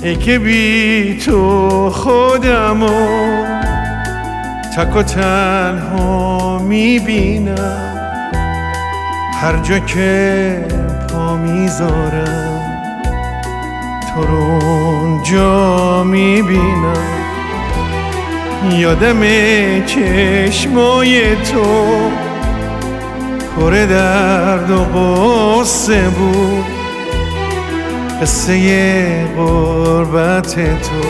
ای که بی تو خودمو تک و تنها میبینم، هر جا که پا میذارم تو رو اونجا میبینم. یادم چشمای تو پر درد و غصه بود، قصه غربت تو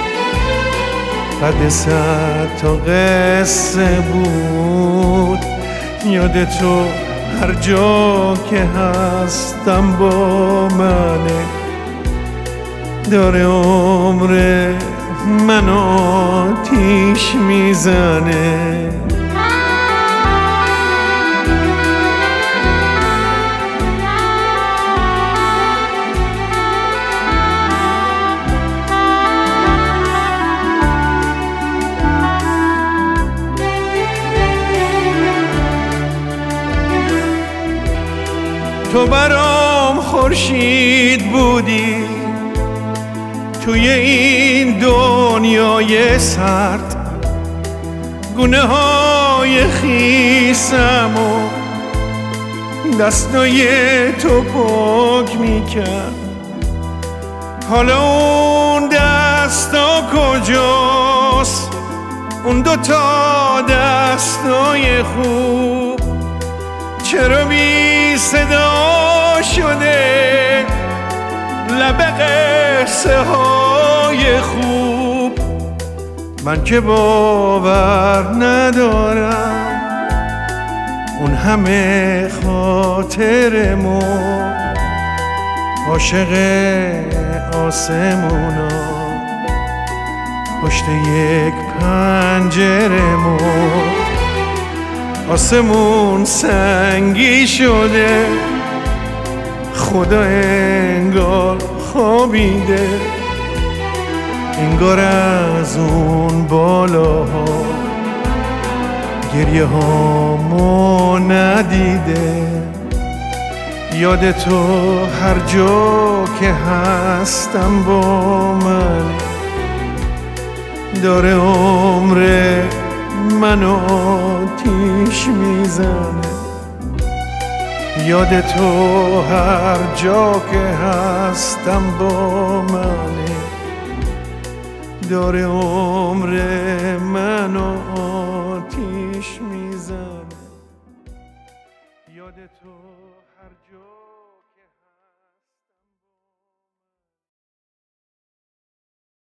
قد 100 تا قصه بود. یاد تو هر جا که هستم با منه، داره عمر من آتیش میزنه. تو برام خورشید بودی توی این دنیای سرد، گونه های خیسم و دستای تو پاک میکرد. حالا اون دستا کجاست؟ اون 2 تا دستای خوب چرا بی صدا شده؟ لب قصه های خوب من که باور ندارم اون همه خاطرمو عاشق آسمونا پشت یک پنجرمو. آسمون سنگی شده، خدا انگار خوابیده، انگار از اون بالاها گریه هامو ندیده. یاد تو هر جا که هستم با من، داره عمر منو آتیش میزنه. یاد تو هر جا که هستم با منه، داره عمر منو آتیش میزنه. یاد تو هر جا